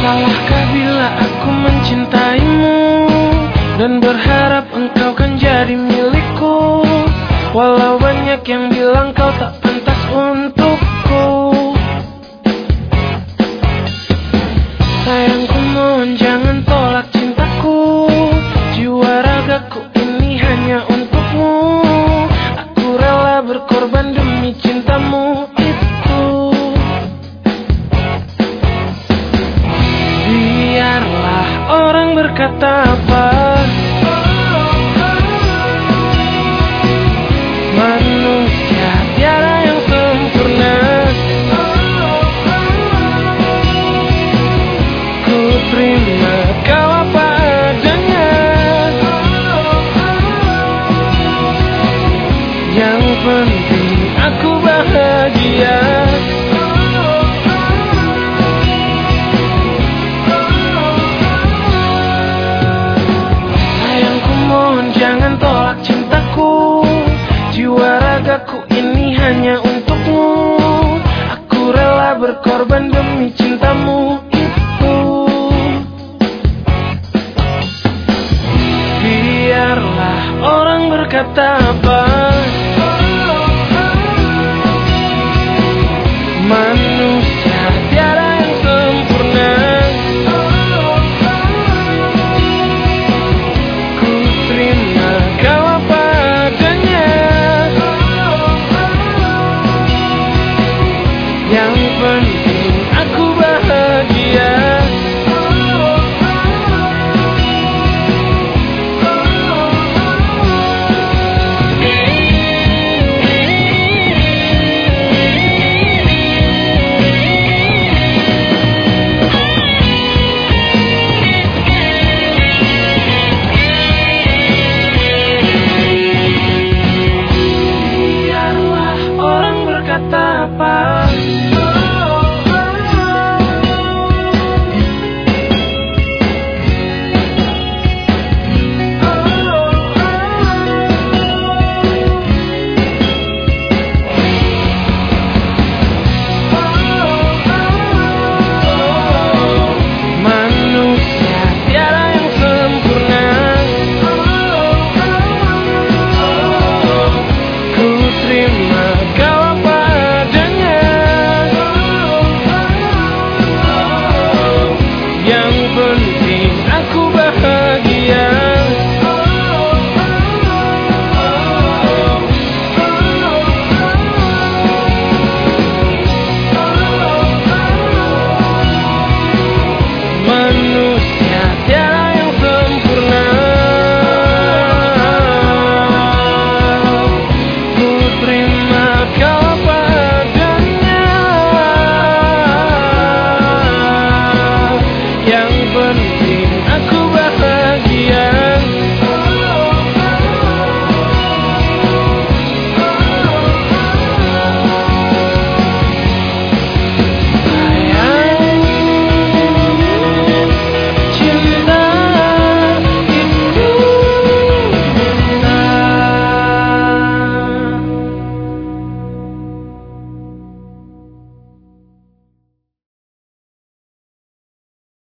Salahkah bila aku mencintaimu dan berharap engkau kan jadi milikku, walau banyak yang bilang kau tak pantas untukku. Sayangku, mohon jangan tolak cintaku. Jiwa ragaku ini hanya untukmu. Aku rela berkorban demi cintamu itu. Biarlah orang berkata apa, manusia tiada yang sempurna. Ku terima kau apa adanya. Yang penting aku bahagia. Sayangku, mohon jangan tolak cintaku. Jiwa ragaku ini hanya untukmu. Aku rela berkorban demi cintamu itu. Biarlah orang berkata